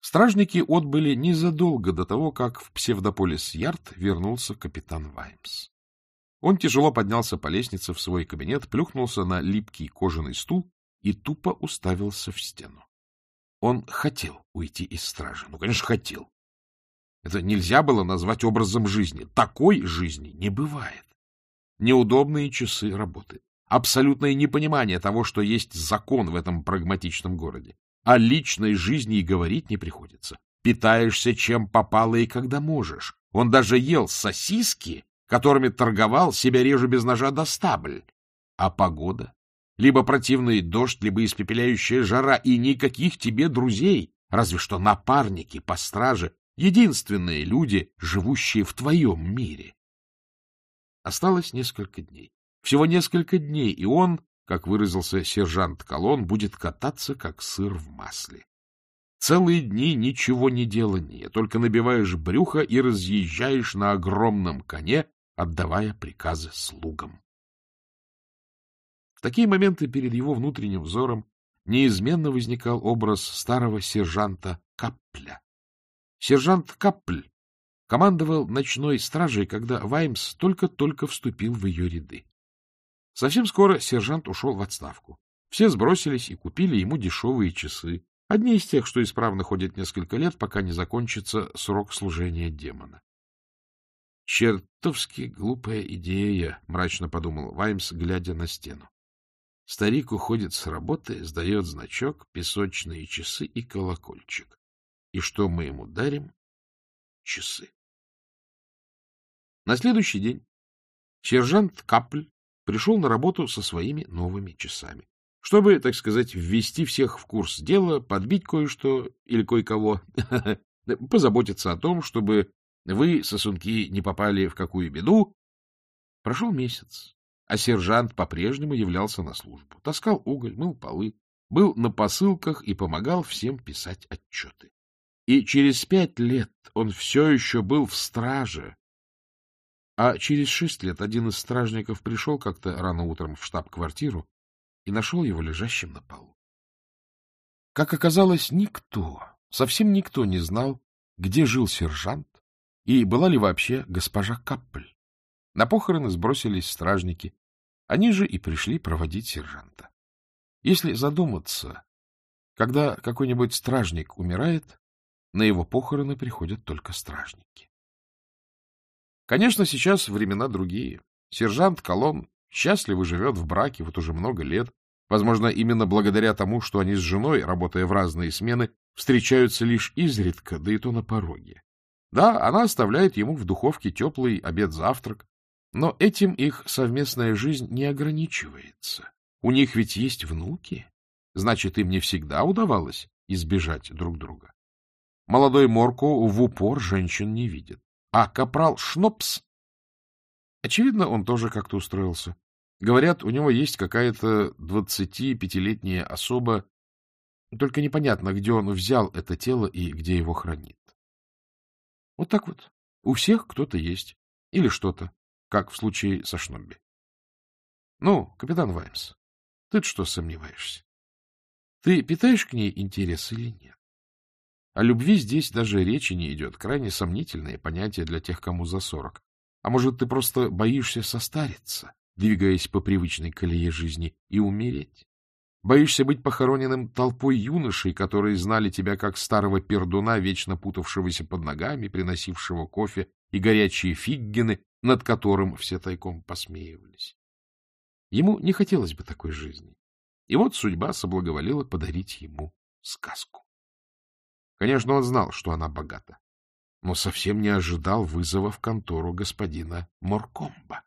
Стражники отбыли незадолго до того, как в Псевдополис-Ярд вернулся капитан Ваймс. Он тяжело поднялся по лестнице в свой кабинет, плюхнулся на липкий кожаный стул и тупо уставился в стену. Он хотел уйти из стражи. Ну, конечно, хотел. Это нельзя было назвать образом жизни. Такой жизни не бывает. Неудобные часы работы. Абсолютное непонимание того, что есть закон в этом прагматичном городе. О личной жизни и говорить не приходится. Питаешься чем попало и когда можешь. Он даже ел сосиски, которыми торговал, себя режу без ножа до стабль. А погода? Либо противный дождь, либо испепеляющая жара, и никаких тебе друзей, разве что напарники по страже, единственные люди, живущие в твоем мире. Осталось несколько дней. Всего несколько дней, и он, как выразился сержант Колон, будет кататься, как сыр в масле. Целые дни ничего не делания, только набиваешь брюхо и разъезжаешь на огромном коне, отдавая приказы слугам. В такие моменты перед его внутренним взором неизменно возникал образ старого сержанта Каппля. Сержант Каппль командовал ночной стражей, когда Ваймс только-только вступил в ее ряды. Совсем скоро сержант ушел в отставку. Все сбросились и купили ему дешевые часы, одни из тех, что исправно ходят несколько лет, пока не закончится срок служения демона. «Чертовски глупая идея», — мрачно подумал Ваймс, глядя на стену. Старик уходит с работы, сдает значок, песочные часы и колокольчик. И что мы ему дарим? Часы. На следующий день сержант Каппль пришел на работу со своими новыми часами, чтобы, так сказать, ввести всех в курс дела, подбить кое-что или кое-кого, позаботиться о том, чтобы вы, сосунки, не попали в какую беду. Прошел месяц. А сержант по-прежнему являлся на службу. Таскал уголь, мыл полы, был на посылках и помогал всем писать отчеты. И через 5 лет он все еще был в страже. А через 6 лет один из стражников пришел как-то рано утром в штаб-квартиру и нашел его лежащим на полу. Как оказалось, никто, совсем никто не знал, где жил сержант и была ли вообще госпожа Каппль. На похороны сбросились стражники. Они же и пришли проводить сержанта. Если задуматься, когда какой-нибудь стражник умирает, на его похороны приходят только стражники. Конечно, сейчас времена другие. Сержант Колон счастливо живет в браке вот уже много лет. Возможно, именно благодаря тому, что они с женой, работая в разные смены, встречаются лишь изредка, да и то на пороге. Да, она оставляет ему в духовке теплый обед-завтрак, но этим их совместная жизнь не ограничивается. У них ведь есть внуки, значит, им не всегда удавалось избежать друг друга. Молодой Морко в упор женщин не видит, а капрал Шнопс... Очевидно, он тоже как-то устроился. Говорят, у него есть какая-то 25-летняя особа, только непонятно, где он взял это тело и где его хранит. Вот так вот. У всех кто-то есть. Или что-то, как в случае со Шнобби. Ну, капитан Ваймс, ты-то что сомневаешься? Ты питаешь к ней интерес или нет? О любви здесь даже речи не идет. Крайне сомнительное понятие для тех, кому за 40. А может, ты просто боишься состариться, двигаясь по привычной колее жизни, и умереть? Боишься быть похороненным толпой юношей, которые знали тебя как старого пердуна, вечно путавшегося под ногами, приносившего кофе и горячие фиггены, над которым все тайком посмеивались. Ему не хотелось бы такой жизни. И вот судьба соблаговолила подарить ему сказку. Конечно, он знал, что она богата, но совсем не ожидал вызова в контору господина Моркомба.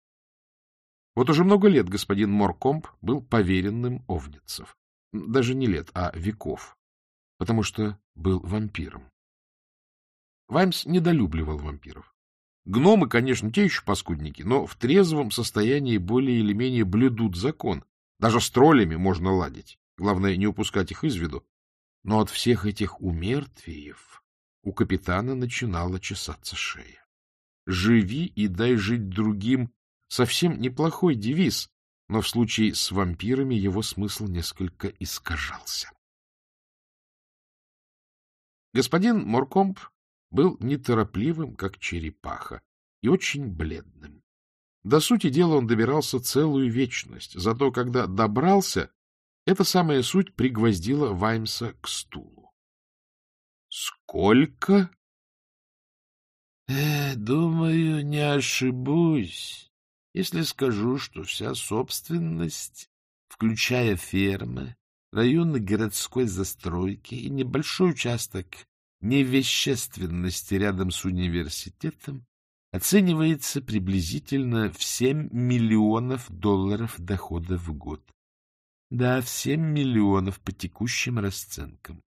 Вот уже много лет господин Моркомб был поверенным Овницев. Даже не лет, а веков, потому что был вампиром. Ваймс недолюбливал вампиров. Гномы, конечно, те еще паскудники, но в трезвом состоянии более или менее блюдут закон. Даже с троллями можно ладить. Главное, не упускать их из виду. Но от всех этих умертвиев у капитана начинала чесаться шея. «Живи и дай жить другим» — совсем неплохой девиз, но в случае с вампирами его смысл несколько искажался. Господин Моркомб был неторопливым, как черепаха, и очень бледным. До сути дела он добирался целую вечность, зато когда добрался, эта самая суть пригвоздила Ваймса к стулу. — Сколько? — Думаю, не ошибусь, если скажу, что вся собственность, включая фермы, районы городской застройки и небольшой участок невещественности рядом с университетом, оценивается приблизительно в 7 миллионов долларов дохода в год. Да, в 7 миллионов по текущим расценкам.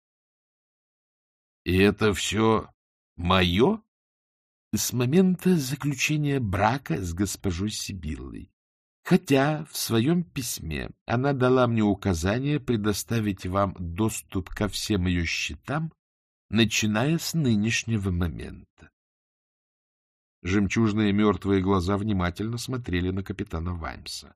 — И это все мое? С момента заключения брака с госпожой Сибиллой. Хотя в своем письме она дала мне указание предоставить вам доступ ко всем ее счетам, начиная с нынешнего момента. Жемчужные мертвые глаза внимательно смотрели на капитана Ваймса.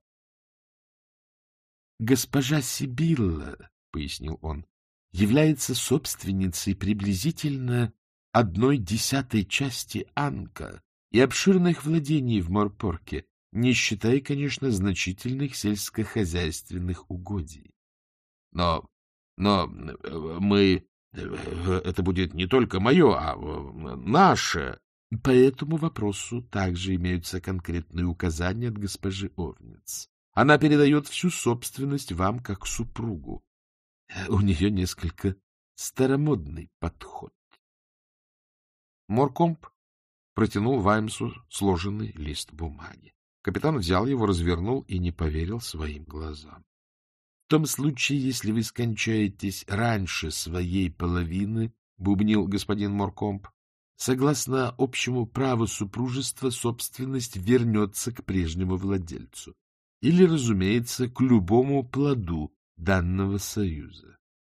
— Госпожа Сибилла, — пояснил он, — является собственницей приблизительно 1/10 части Анка и обширных владений в Морпорке, не считая, конечно, значительных сельскохозяйственных угодий. Но мы... Это будет не только мое, а наше. По этому вопросу также имеются конкретные указания от госпожи Овниц. Она передает всю собственность вам как супругу. У нее несколько старомодный подход. Моркомб протянул Ваймсу сложенный лист бумаги. Капитан взял его, развернул и не поверил своим глазам. — В том случае, если вы скончаетесь раньше своей половины, — бубнил господин Моркомб, — согласно общему праву супружества, собственность вернется к прежнему владельцу. Или, разумеется, к любому плоду данного союза.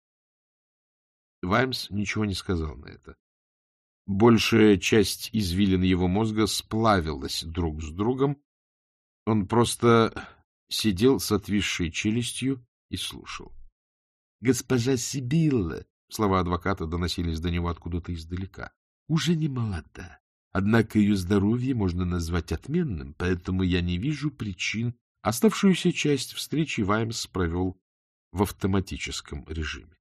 Ваймс ничего не сказал на это. Большая часть извилин его мозга сплавилась друг с другом. Он просто сидел с отвисшей челюстью и слушал. — Госпожа Сибилла, — слова адвоката доносились до него откуда-то издалека, — уже не молода. Однако ее здоровье можно назвать отменным, поэтому я не вижу причин. Оставшуюся часть встречи Ваймс провел в автоматическом режиме.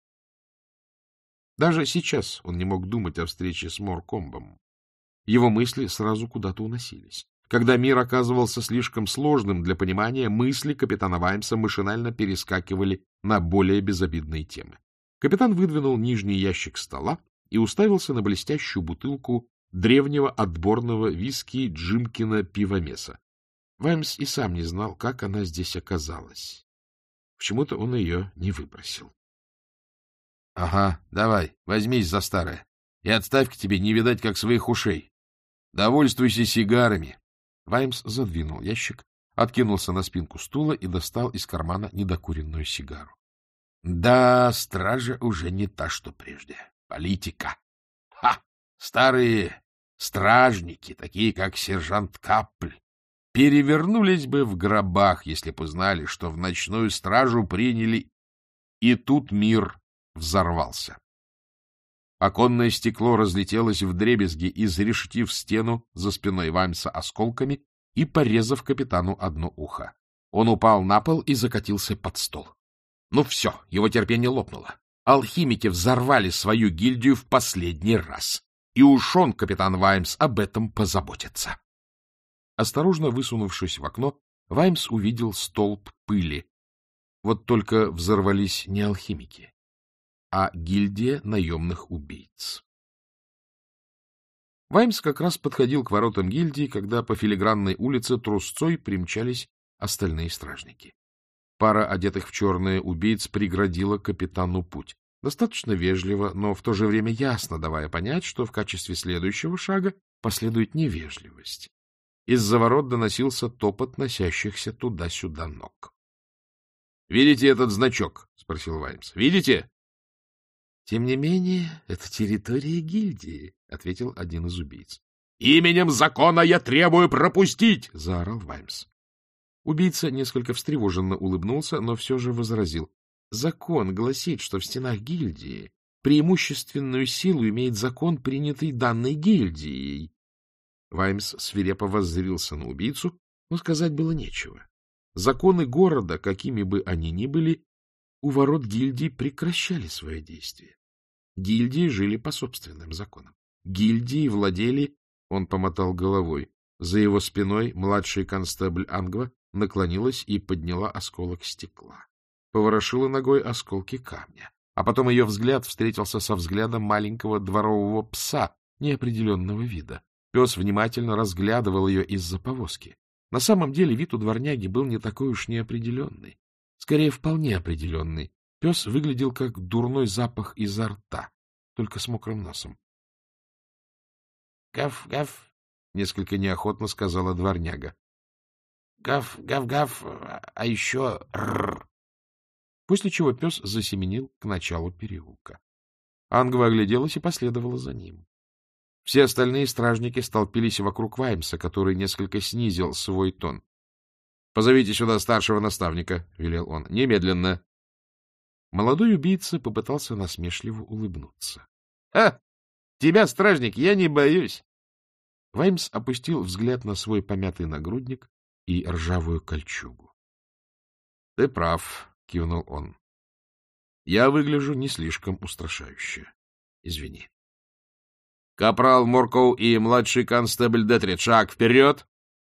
Даже сейчас он не мог думать о встрече с Моркомбом. Его мысли сразу куда-то уносились. Когда мир оказывался слишком сложным для понимания, мысли капитана Ваймса машинально перескакивали на более безобидные темы. Капитан выдвинул нижний ящик стола и уставился на блестящую бутылку древнего отборного виски Джимкина пивомеса. Ваймс и сам не знал, как она здесь оказалась. Почему-то он ее не выбросил. — Ага, давай, возьмись за старое. И отставь к тебе не видать, как своих ушей. Довольствуйся сигарами. Ваймс задвинул ящик, откинулся на спинку стула и достал из кармана недокуренную сигару. Да, стража уже не та, что прежде. Политика. Ха! Старые стражники, такие как сержант Каппль, перевернулись бы в гробах, если бы узнали, что в ночную стражу приняли, и тут мир взорвался. Оконное стекло разлетелось вдребезги, изрешетив стену за спиной Ваймса осколками и порезав капитану одно ухо. Он упал на пол и закатился под стол. Ну все, его терпение лопнуло. Алхимики взорвали свою гильдию в последний раз. И уж он, капитан Ваймс, об этом позаботится. Осторожно высунувшись в окно, Ваймс увидел столб пыли. Вот только взорвались не алхимики, а гильдия наемных убийц. Ваймс как раз подходил к воротам гильдии, когда по филигранной улице трусцой примчались остальные стражники. Пара одетых в черное убийц преградила капитану путь. Достаточно вежливо, но в то же время ясно давая понять, что в качестве следующего шага последует невежливость. Из-за ворот доносился топот носящихся туда-сюда ног. — Видите этот значок? — спросил Ваймс. — Видите? — Тем не менее, это территория гильдии, — ответил один из убийц. — Именем закона я требую пропустить! — заорал Ваймс. Убийца несколько встревоженно улыбнулся, но все же возразил. — Закон гласит, что в стенах гильдии преимущественную силу имеет закон, принятый данной гильдией. Ваймс свирепо воззрился на убийцу, но сказать было нечего. Законы города, какими бы они ни были, у ворот гильдии прекращали свое действие. Гильдии жили по собственным законам. Гильдии владели, он помотал головой, за его спиной младший констебль Ангва наклонилась и подняла осколок стекла. Поворошила ногой осколки камня. А потом ее взгляд встретился со взглядом маленького дворового пса неопределенного вида. Пес внимательно разглядывал ее из-за повозки. На самом деле вид у дворняги был не такой уж неопределенный. Скорее, вполне определенный. Пес выглядел как дурной запах изо рта, только с мокрым носом. — Гав, гав, — несколько неохотно сказала дворняга. — Гав, гав, гав, а еще рррр. После чего пес засеменил к началу переулка. Ангва огляделась и последовала за ним. Все остальные стражники столпились вокруг Ваймса, который несколько снизил свой тон. — Позовите сюда старшего наставника, — велел он. — Немедленно. Молодой убийца попытался насмешливо улыбнуться. — Тебя, стражник, я не боюсь. Ваймс опустил взгляд на свой помятый нагрудник и ржавую кольчугу. — Ты прав, — кивнул он. — Я выгляжу не слишком устрашающе. Извини. — Капрал Моркоу и младший констебль Детрид, шаг вперед!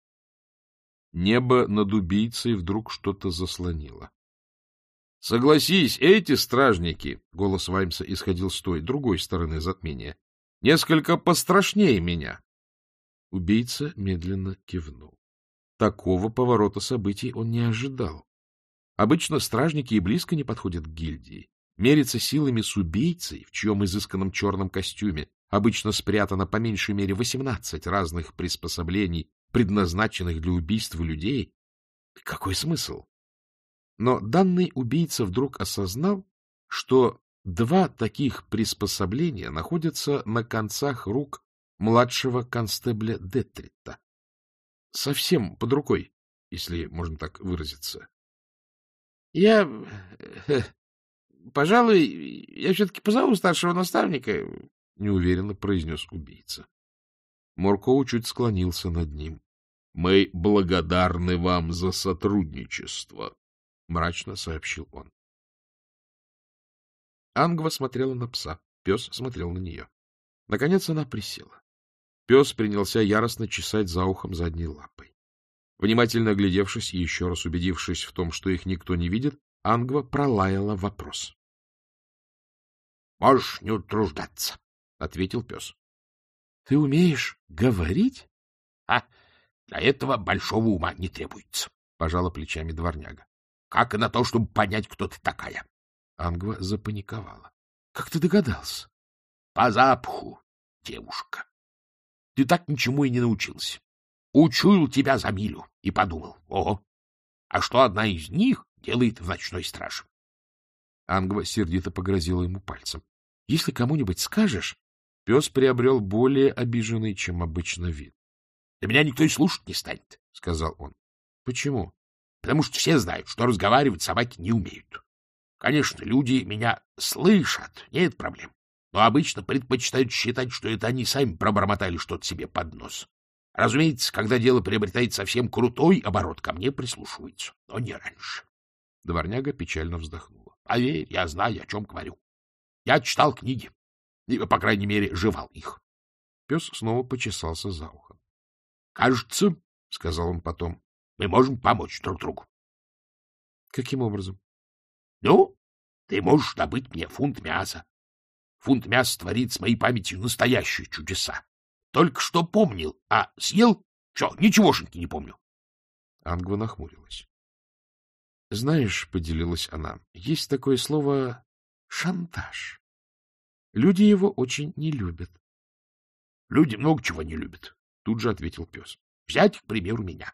Небо над убийцей вдруг что-то заслонило. — Согласись, эти стражники, — голос Ваймса исходил с той, другой стороны затмения, — несколько пострашнее меня. Убийца медленно кивнул. Такого поворота событий он не ожидал. Обычно стражники и близко не подходят к гильдии. Мериться силами с убийцей, в чьем изысканном черном костюме обычно спрятано по меньшей мере 18 разных приспособлений, предназначенных для убийства людей. Какой смысл? Но данный убийца вдруг осознал, что два таких приспособления находятся на концах рук младшего констебля Детрита. Совсем под рукой, если можно так выразиться. — Пожалуй, я все-таки позову старшего наставника, — неуверенно произнес убийца. Моркоу чуть склонился над ним. — Мы благодарны вам за сотрудничество, — мрачно сообщил он. Ангва смотрела на пса, пес смотрел на нее. Наконец она присела. Пес принялся яростно чесать за ухом задней лапой. Внимательно оглядевшись и еще раз убедившись в том, что их никто не видит, Ангва пролаяла вопрос. — Можешь не утруждаться, — ответил пес. — Ты умеешь говорить? — Для этого большого ума не требуется, — пожала плечами дворняга. — Как и на то, чтобы понять, кто ты такая. Ангва запаниковала. — Как ты догадался? — По запаху, девушка. Ты так ничему и не научился. Учуял тебя за милю и подумал, ого, а что одна из них делает в ночной страже? Ангва сердито погрозила ему пальцем. — Если кому-нибудь скажешь... Пес приобрел более обиженный, чем обычно, вид. — Да меня никто и слушать не станет, — сказал он. — Почему? — Потому что все знают, что разговаривать собаки не умеют. Конечно, люди меня слышат, нет проблем, но обычно предпочитают считать, что это они сами пробормотали что-то себе под нос. Разумеется, когда дело приобретает совсем крутой оборот, ко мне прислушиваются, но не раньше. Дворняга печально вздохнула. — Поверь, я знаю, о чем говорю. Я читал книги, и, по крайней мере, жевал их. Пес снова почесался за ухом. — Кажется, — сказал он потом, — мы можем помочь друг другу. — Каким образом? — Ну, ты можешь добыть мне фунт мяса. Фунт мяса творит с моей памятью настоящие чудеса. Только что помнил, а съел? Что, ничегошеньки не помню. Ангва нахмурилась. — Знаешь, — поделилась она, — есть такое слово «шантаж». Люди его очень не любят. — Люди много чего не любят, — тут же ответил пес. — Взять, к примеру, меня.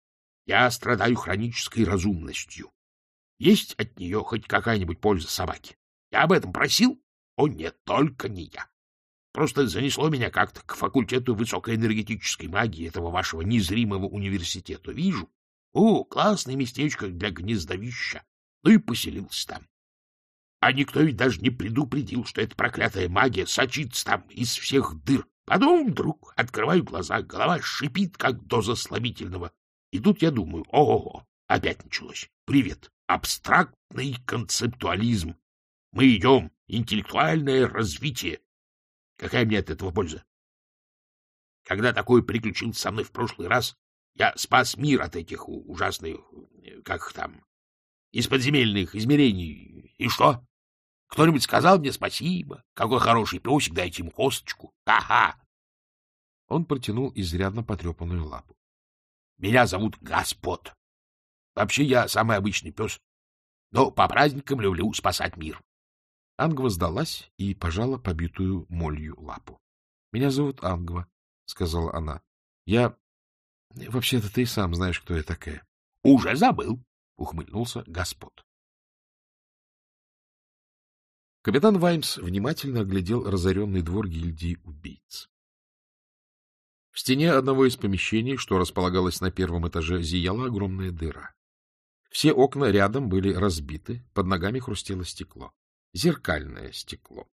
Я страдаю хронической разумностью. Есть от нее хоть какая-нибудь польза собаке? Я об этом просил? О нет, только не я. Просто занесло меня как-то к факультету высокоэнергетической магии этого вашего незримого университета. Вижу. О, классное местечко для гнездовища. Ну и поселился там. А никто ведь даже не предупредил, что эта проклятая магия сочится там из всех дыр. Потом вдруг открываю глаза, голова шипит, как доза слабительного. И тут я думаю, ого-го, опять началось. Привет, абстрактный концептуализм. Мы идем, интеллектуальное развитие. Какая мне от этого польза? Когда такое приключилось со мной в прошлый раз, я спас мир от этих ужасных, как их там, из подземельных измерений. И что? Кто-нибудь сказал мне спасибо? Какой хороший песик, дайте ему косточку. Ха-ха! Он протянул изрядно потрепанную лапу. Меня зовут Господ. Вообще я самый обычный пес, но по праздникам люблю спасать мир. Ангва сдалась и пожала побитую молью лапу. — Меня зовут Ангва, — сказала она. — Я... Вообще-то ты и сам знаешь, кто я такая. — Уже забыл, — ухмыльнулся Господ. Капитан Ваймс внимательно оглядел разоренный двор гильдии убийц. В стене одного из помещений, что располагалось на первом этаже, зияла огромная дыра. Все окна рядом были разбиты, под ногами хрустело стекло. Зеркальное стекло.